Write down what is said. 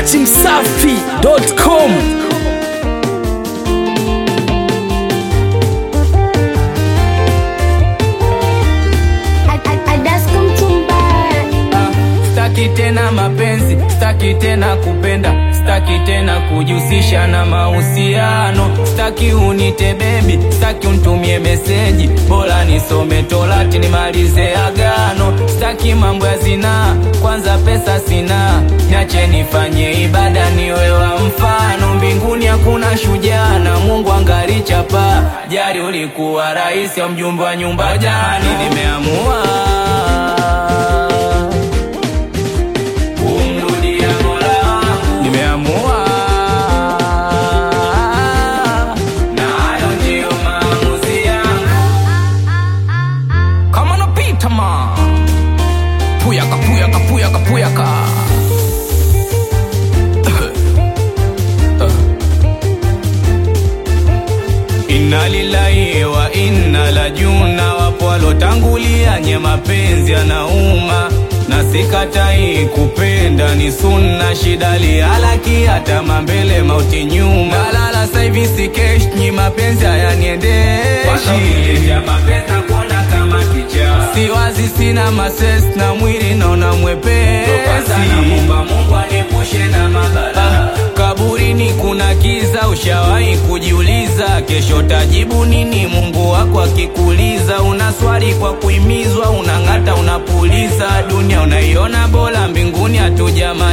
dachimsafi.com. Staki tena mapenzi, staki tena kupenda, staki tena kujihusisha na mahusiano. Staki unite baby, staki unitumie meseji, bora nisome Torati nimalize agano. Staki mambo ya zinaa, kwanza pesa sina, niache nifanye ibada niwe wa mfano. Mbinguni hakuna shujaa na Mungu angali chapa, jari ulikuwa rais au mjumbe wa nyumba jani. Nimeamua inna lillahi wa inna lajuna. Wapo walotangulia nye mapenzi yanauma, na sikatai kupenda ni sunna. Shida lihalaki hata mambele mauti nyuma. Nalala saivi sikesh nyi mapenzi hayaniendeshi, siwazi sina mases na mwili naona mwepesi. Kaburini kuna kiza, ushawahi kujiuliza kesho tajibu nini Mungu wako akikuuliza? Una swali kwa kuimizwa, unang'ata unapuliza. Dunia unaiona bora, mbinguni hatujamaliza.